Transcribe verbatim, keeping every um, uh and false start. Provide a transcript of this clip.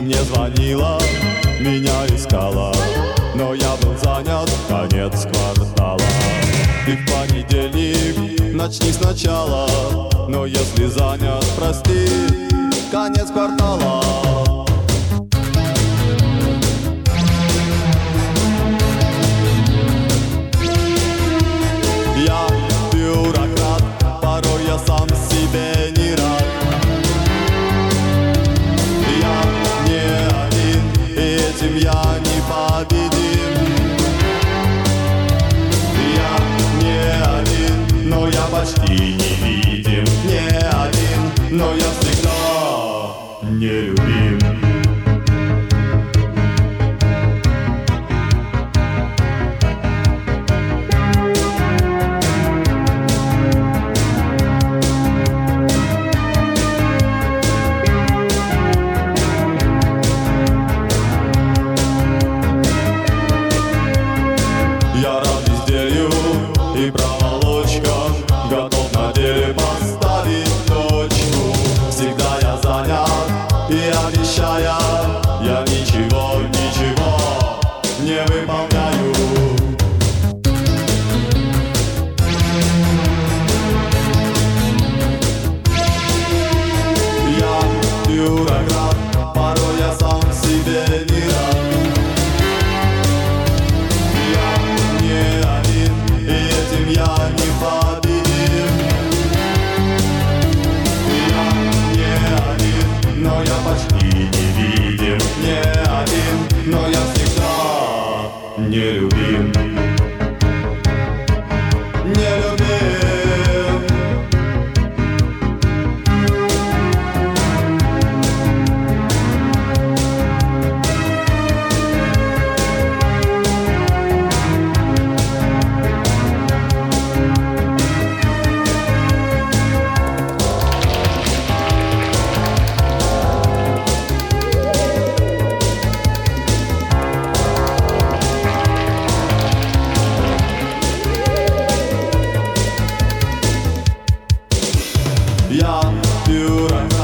мне звонила, меня искала, но я был занят, конец квартала. Ты в понедельник начни сначала, но если занят, прости, конец квартала. Я бюрократ, порой я сам себе не рад. Я не один, этим я не победим. Я не один, но я почти невидим. Не один, но я всегда нелюбим. Я рад безделью и проволочкам, готов на деле поставить точку. Всегда я занят и обещая, я ничего, ничего не выполняю. Я бюрократ, порой я сам себе не рад. Я не победим. Я не один, но я почти невидим. Не один, но я всегда нелюбим. Нелюбим. Я бюрократ.